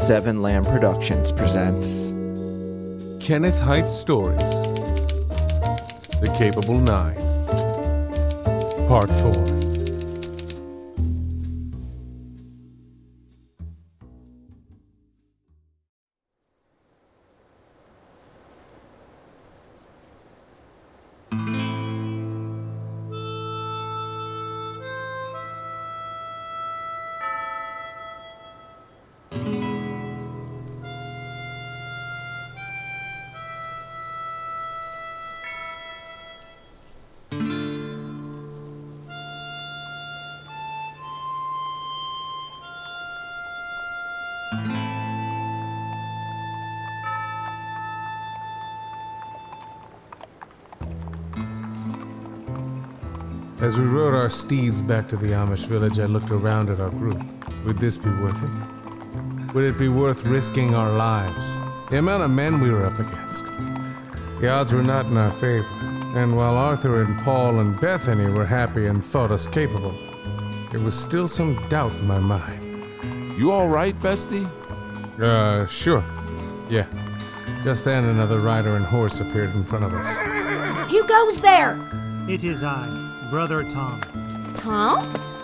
Seven Lamb Productions presents Kenneth Heights Stories, The Capable Nine, Part 4. As we rode our steeds back to the Amish village, I looked around at our group. Would this be worth it? Would it be worth risking our lives? The amount of men we were up against. The odds were not in our favor, and while Arthur and Paul and Bethany were happy and thought us capable, there was still some doubt in my mind. You all right, Bestie? Sure. Yeah. Just then another rider and horse appeared in front of us. Who goes there? It is I, Brother Tom. Tom?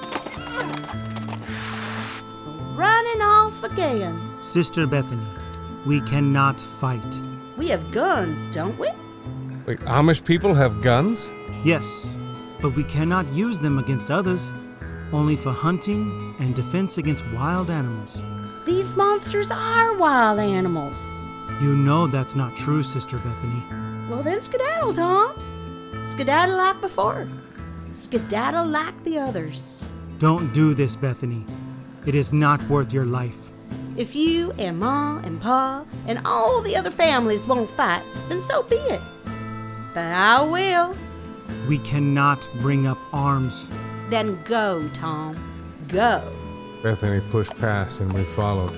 Running off again. Sister Bethany, we cannot fight. We have guns, don't we? Wait, Amish people have guns? Yes, but we cannot use them against others, only for hunting and defense against wild animals. These monsters are wild animals. You know that's not true, Sister Bethany. Well then skedaddle, Tom. Skedaddle like before. Skedaddle like the others. Don't do this, Bethany. It is not worth your life. If you and Ma and Pa and all the other families won't fight, then so be it. But I will. We cannot bring up arms. Then go, Tom. Go. Bethany pushed past and we followed.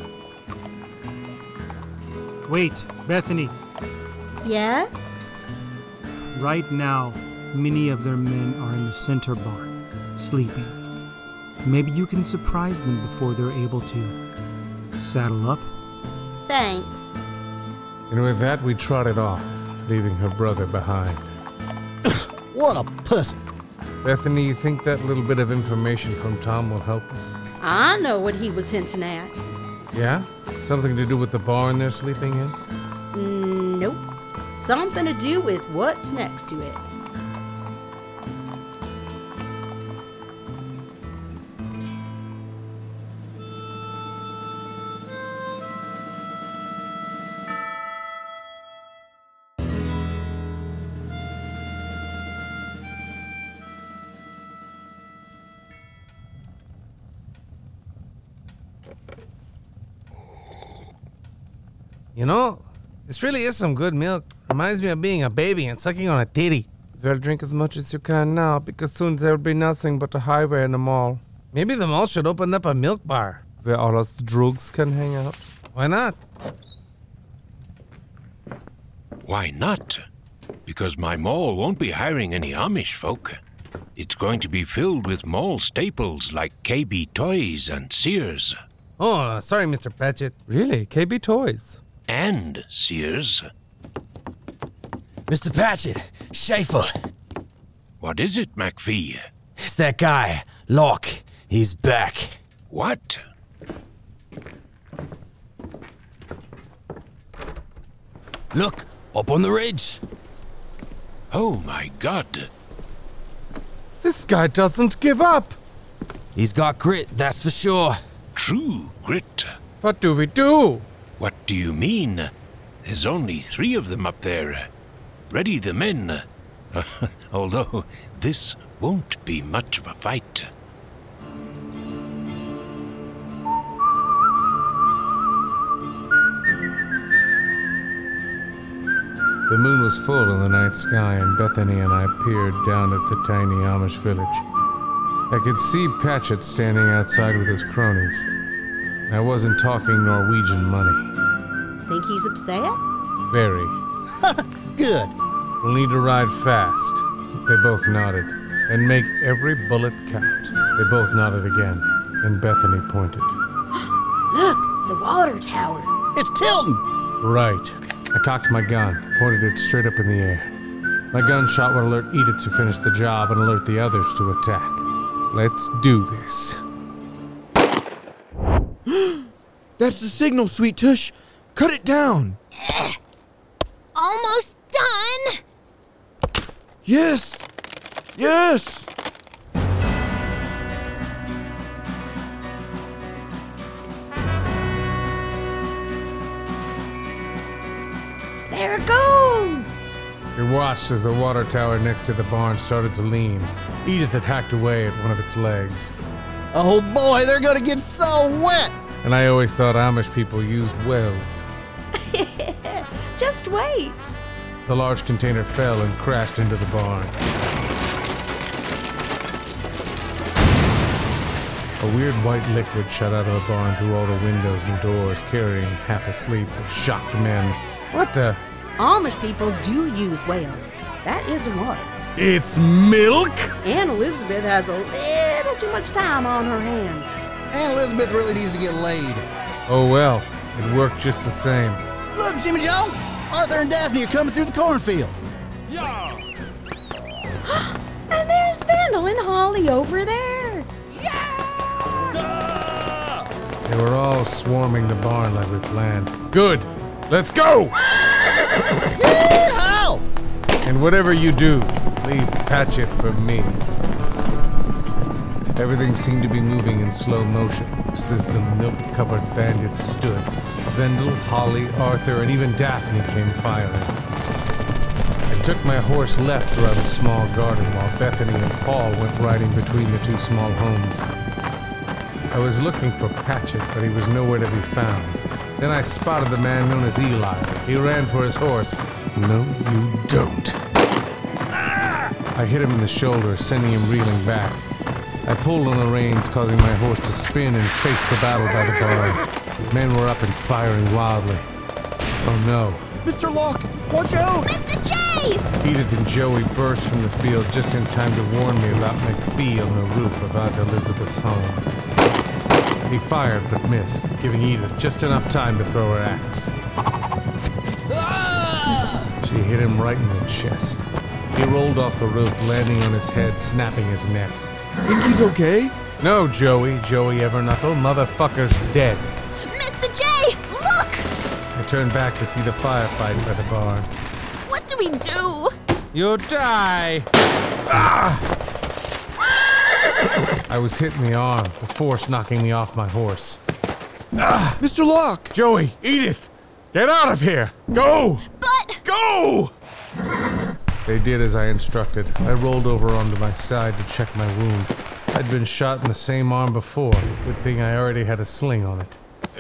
Wait, Bethany. Yeah? Right now, many of their men are in the center barn, sleeping. Maybe you can surprise them before they're able to saddle up. Thanks. And with that, we trotted off, leaving her brother behind. What a pussy. Bethany, you think that little bit of information from Tom will help us? I know what he was hinting at. Yeah? Something to do with the barn they're sleeping in? Nope. Something to do with what's next to it. You know, this really is some good milk. Reminds me of being a baby and sucking on a titty. Well, drink as much as you can now, because soon there'll be nothing but a highway in the mall, Maybe the mall should open up a milk bar. where all us drugs can hang out. Why not? Why not? Because my mall won't be hiring any Amish folk. It's going to be filled with mall staples like KB Toys and Sears. Oh, sorry, Mr. Patchett. Really? KB Toys? And Sears. Mr. Patchett, Schaefer. What is it, McPhee? It's that guy, Locke. He's back. What? Look, up on the ridge. Oh my God. This guy doesn't give up. He's got grit, that's for sure. True grit. What do we do? What do you mean? There's only 3 of them up there. Ready the men. Although this won't be much of a fight. The moon was full in the night sky, and Bethany and I peered down at the tiny Amish village. I could see Patchett standing outside with his cronies. I wasn't talking Norwegian money. Think he's upset? Very. Good. We'll need to ride fast. They both nodded. And make every bullet count. They both nodded again, and Bethany pointed. Look, The water tower. It's tilting. Right. I cocked my gun, pointed it straight up in the air. My gunshot would alert Edith to finish the job and alert the others to attack. Let's do this. That's the signal, Sweet Tush. Cut it down. Almost done. Yes. Yes. There it goes. We watched as the water tower next to the barn started to lean. Edith had hacked away at one of its legs. Oh boy, they're gonna get so wet. And I always thought Amish people used wells. Just wait. The large container fell and crashed into the barn. A weird white liquid shot out of the barn through all the windows and doors, carrying half asleep but shocked men. What the? Amish people do use whales. That isn't water. It's milk? Aunt Elizabeth has a little too much time on her hands. Aunt Elizabeth really needs to get laid. Oh well, it worked just the same. Look, Jimmy Joe, Arthur and Daphne are coming through the cornfield. And there's Vandal and Holly over there. They were all swarming the barn like we planned. Good! Let's go! Yeehaw! And whatever you do, leave Patchett for me. Everything seemed to be moving in slow motion, just as the milk-covered bandits stood. Vendel, Holly, Arthur, and even Daphne came firing. I took my horse left around the small garden while Bethany and Paul went riding between the two small homes. I was looking for Patchett, but he was nowhere to be found. Then I spotted the man known as Eli. He ran for his horse. No, you don't. I hit him in the shoulder, sending him reeling back. I pulled on the reins, causing my horse to spin and face the battle by the barn. Men were up and firing wildly. Oh no. Mr. Locke, watch out! Mr. J! Edith and Joey burst from the field just in time to warn me about McPhee on the roof of Aunt Elizabeth's home. He fired but missed, giving Edith just enough time to throw her axe. She hit him right in the chest. He rolled off the roof, landing on his head, snapping his neck. Think he's okay? No, Joey Evernuckle, motherfucker's dead. Mr. J, look! I turned back to see the firefight by the barn. What do we do? You'll die! Ah! I was hit in the arm, the force knocking me off my horse. Ah! Mr. Locke! Joey, Edith, get out of here! Go! But... Go! They did as I instructed. I rolled over onto my side to check my wound. I'd been shot in the same arm before. Good thing I already had a sling on it.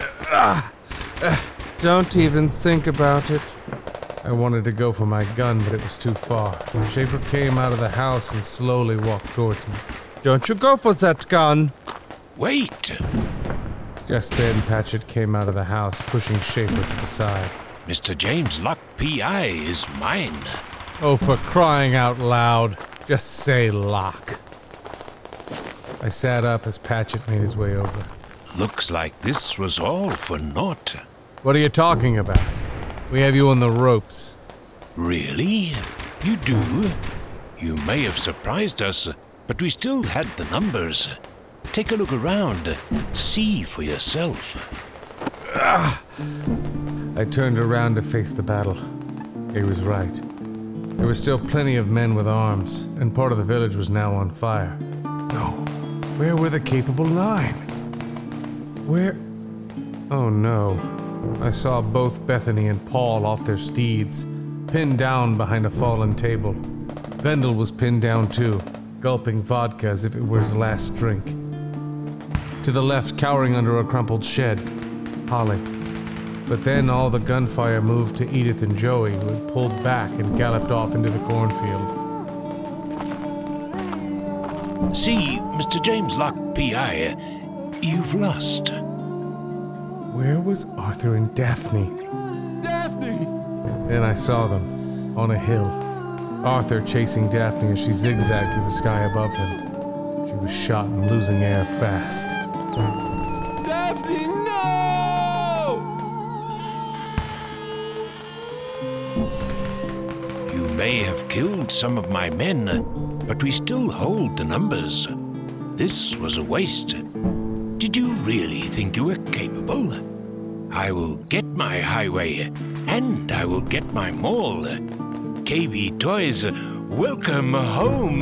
Don't even think about it. I wanted to go for my gun, but it was too far. Schaefer came out of the house and slowly walked towards me. Don't you go for that gun! Wait! Just then, Patchett came out of the house, pushing Schaefer to the side. Mr. James Locke, P.I. is mine. Oh, for crying out loud. Just say Locke. I sat up as Patchett made his way over. Looks like this was all for naught. What are you talking about? We have you on the ropes. Really? You do? You may have surprised us, but we still had the numbers. Take a look around. See for yourself. I turned around to face the battle. He was right. There were still plenty of men with arms, and part of the village was now on fire. No. Where were the capable 9? Where? Oh no. I saw both Bethany and Paul off their steeds, pinned down behind a fallen table. Vendel was pinned down too, gulping vodka as if it were his last drink. To the left, cowering under a crumpled shed, Holly. But then all the gunfire moved to Edith and Joey, who had pulled back and galloped off into the cornfield. See, Mr. James Locke, P.I., you've lost. Where was Arthur and Daphne? Daphne! Then I saw them, on a hill. Arthur chasing Daphne as she zigzagged through the sky above him. She was shot and losing air fast. Daphne, no! may have killed some of my men, but we still hold the numbers. This was a waste. Did you really think you were capable? I will get my highway, and I will get my mall. KB Toys, welcome home.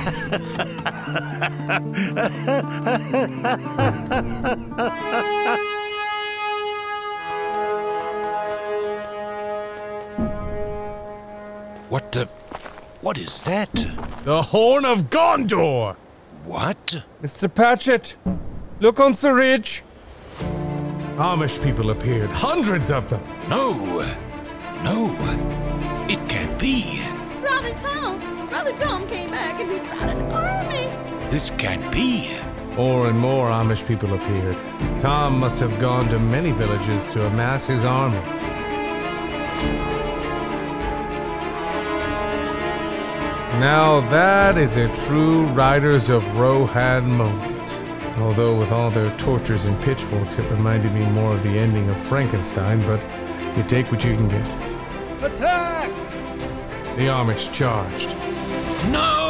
What is that? The Horn of Gondor! What? Mr. Patchett, look on the ridge. Amish people appeared, hundreds of them. No, it can't be. Brother Tom came back and he brought an army. This can't be. More and more Amish people appeared. Tom must have gone to many villages to amass his army. Now that is a true Riders of Rohan moment. Although with all their tortures and pitchforks, it reminded me more of the ending of Frankenstein, but you take what you can get. Attack! The Amish charged. No!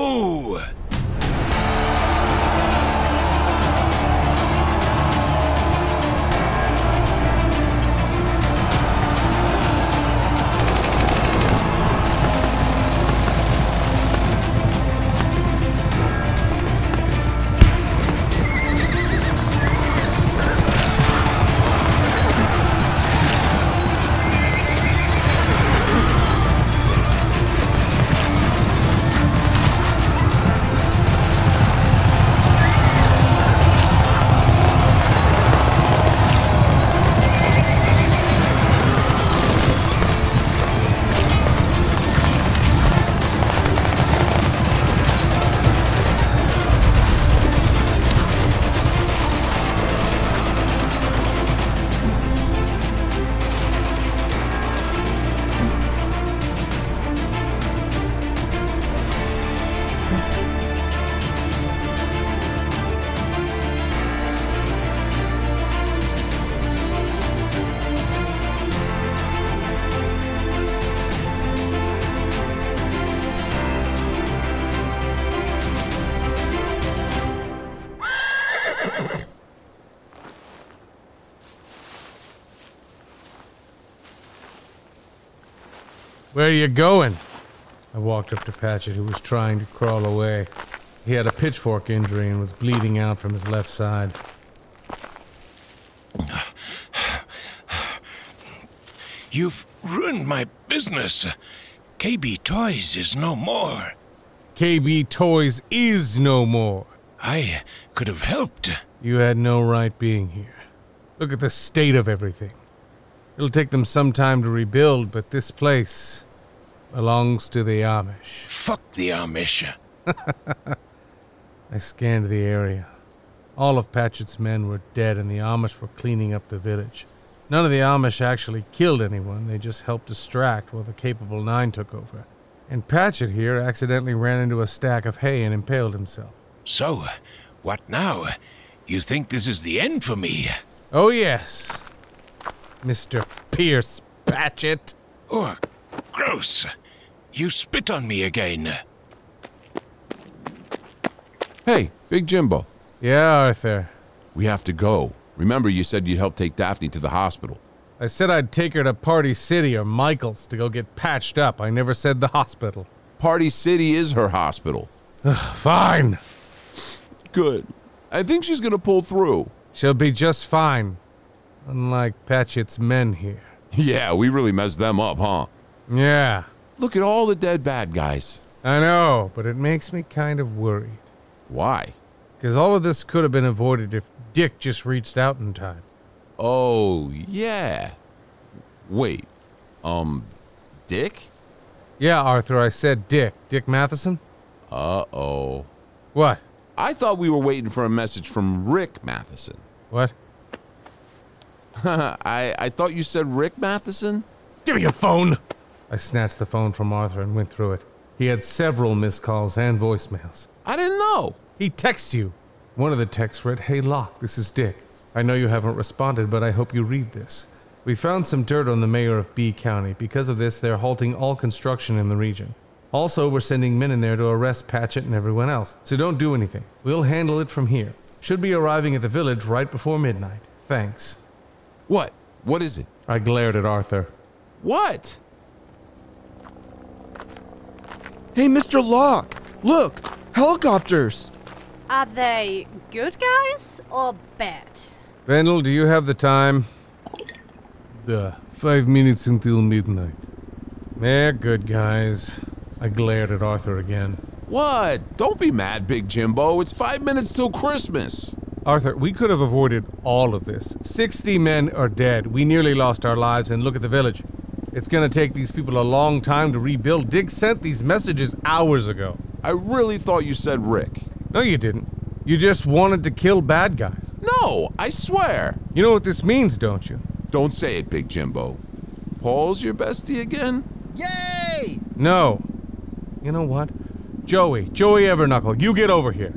Where are you going? I walked up to Patchett, who was trying to crawl away. He had a pitchfork injury and was bleeding out from his left side. You've ruined my business. KB Toys is no more. KB Toys is no more. I could have helped. You had no right being here. Look at the state of everything. It'll take them some time to rebuild, but this place belongs to the Amish. Fuck the Amish. I scanned the area. All of Patchett's men were dead and the Amish were cleaning up the village. None of the Amish actually killed anyone, they just helped distract while the capable Nine took over. And Patchett here accidentally ran into a stack of hay and impaled himself. So, what now? You think this is the end for me? Oh yes, Mr. Pierce Patchett. Oh, gross. You spit on me again. Hey, Big Jimbo. Yeah, Arthur. We have to go. Remember you said you'd help take Daphne to the hospital. I said I'd take her to Party City or Michael's to go get patched up. I never said the hospital. Party City is her hospital. Fine. Good. I think she's gonna pull through. She'll be just fine. Unlike Patchett's men here. Yeah, we really messed them up, huh? Yeah. Look at all the dead bad guys. I know, but it makes me kind of worried. Why? Because all of this could have been avoided if Dick just reached out in time. Oh, yeah. Wait. Dick? Yeah, Arthur, I said Dick. Dick Matheson? Uh-oh. What? I thought we were waiting for a message from Rick Matheson. What? I thought you said Rick Matheson? Give me your phone! I snatched the phone from Arthur and went through it. He had several missed calls and voicemails. I didn't know. He texts you. One of the texts read, "Hey, Locke, this is Dick. I know you haven't responded, but I hope you read this. We found some dirt on the mayor of B County. Because of this, they're halting all construction in the region. Also, we're sending men in there to arrest Patchett and everyone else. So don't do anything. We'll handle it from here. Should be arriving at the village right before midnight. Thanks. What? What is it? I glared at Arthur. What? Hey, Mr. Locke, look, helicopters. Are they good guys or bad? Vendel, do you have the time? 5 minutes until midnight. They're good guys. I glared at Arthur again. What? Don't be mad, Big Jimbo. It's 5 minutes till Christmas. Arthur, we could have avoided all of this. 60 men are dead. We nearly lost our lives, and look at the village. It's gonna take these people a long time to rebuild. Dig sent these messages hours ago. I really thought you said Rick. No, you didn't. You just wanted to kill bad guys. No, I swear. You know what this means, don't you? Don't say it, Big Jimbo. Paul's your bestie again? Yay! No. You know what? Joey Everknuckle, you get over here.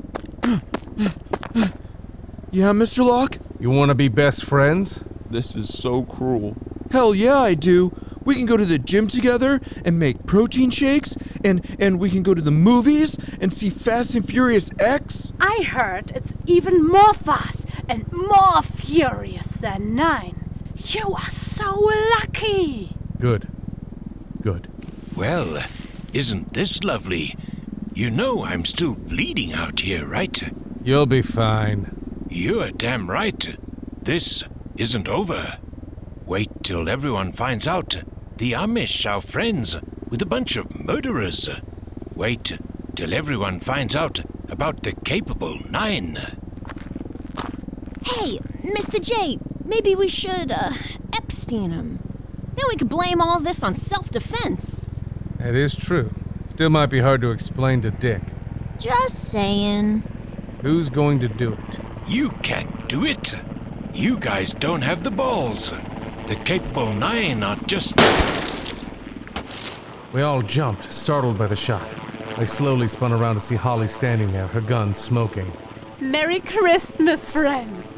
Yeah, Mr. Locke? You want to be best friends? This is so cruel. Hell yeah, I do. We can go to the gym together and make protein shakes, and we can go to the movies and see Fast and Furious X. I heard it's even more fast and more furious than 9. You are so lucky. Good. Well, isn't this lovely? You know I'm still bleeding out here, right? You'll be fine. You're damn right. This isn't over. Wait till everyone finds out. The Amish are friends with a bunch of murderers. Wait till everyone finds out about the Capable 9. Hey, Mr. J, maybe we should, Epstein him. Then we could blame all this on self-defense. That is true. Still might be hard to explain to Dick. Just saying. Who's going to do it? You can't do it. You guys don't have the balls. The Capable 9 are just... We all jumped, startled by the shot. I slowly spun around to see Holly standing there, her gun smoking. Merry Christmas, friends.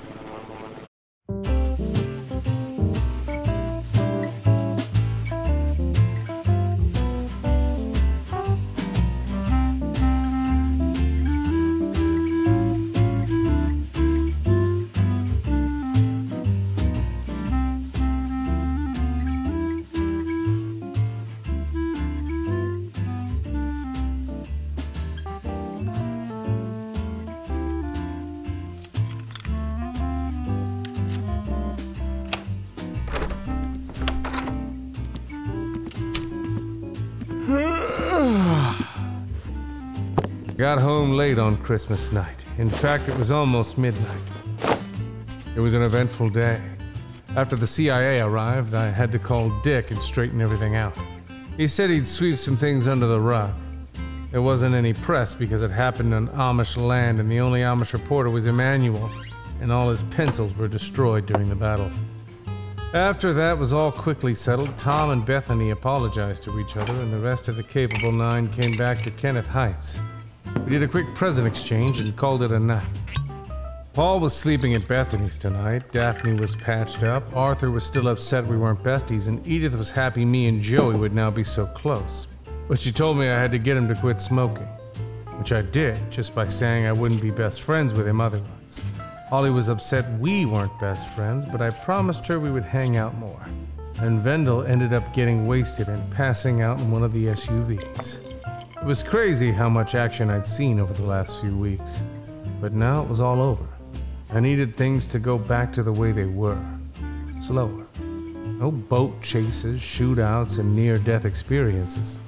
Got home late on Christmas night. In fact, it was almost midnight. It was an eventful day. After the CIA arrived, I had to call Dick and straighten everything out. He said he'd sweep some things under the rug. There wasn't any press because it happened on Amish land, and the only Amish reporter was Emmanuel, and all his pencils were destroyed during the battle. After that was all quickly settled, Tom and Bethany apologized to each other, and the rest of the Capable 9 came back to Kenneth Heights. We did a quick present exchange and called it a night. Paul was sleeping at Bethany's tonight, Daphne was patched up, Arthur was still upset we weren't besties, and Edith was happy me and Joey would now be so close. But she told me I had to get him to quit smoking, which I did, just by saying I wouldn't be best friends with him otherwise. Holly was upset we weren't best friends, but I promised her we would hang out more. And Vendel ended up getting wasted and passing out in one of the SUVs. It was crazy how much action I'd seen over the last few weeks. But now it was all over. I needed things to go back to the way they were. Slower. No boat chases, shootouts, and near-death experiences.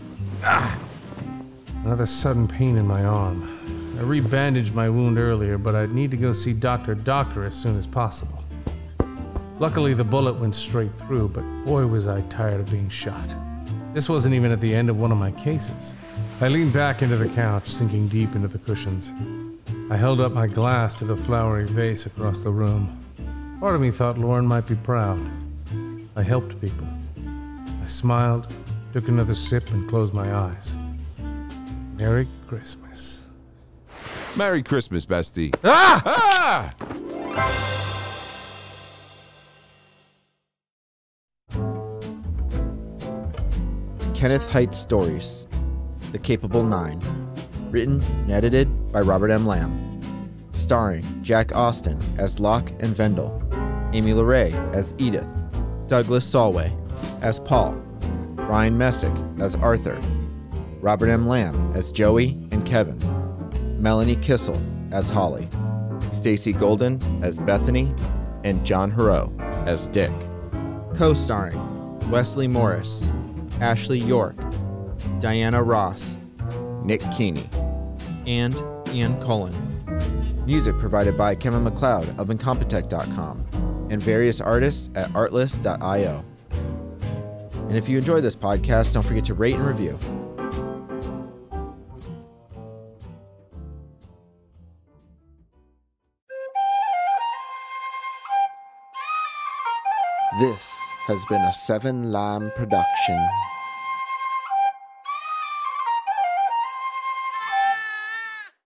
Another sudden pain in my arm. I rebandaged my wound earlier, but I'd need to go see Dr. Doctor as soon as possible. Luckily, the bullet went straight through, but boy was I tired of being shot. This wasn't even at the end of one of my cases. I leaned back into the couch, sinking deep into the cushions. I held up my glass to the flowery vase across the room. Part of me thought Lauren might be proud. I helped people. I smiled, took another sip, and closed my eyes. Merry Christmas. Merry Christmas, bestie. Ah! Ah! Kenneth Hite Stories, The Capable Nine. Written and edited by Robert M. Lamb. Starring Jack Austin as Locke and Vendel, Amy LeRae as Edith, Douglas Solway as Paul, Ryan Messick as Arthur, Robert M. Lamb as Joey and Kevin, Melanie Kissel as Holly, Stacy Golden as Bethany, and John Hero as Dick. Co-starring Wesley Morris, Ashley York, Diana Ross, Nick Keeney, and Ian Cullen. Music provided by Kevin MacLeod of Incompetech.com and various artists at Artlist.io. And if you enjoy this podcast, don't forget to rate and review. This has been a Seven Lamb production.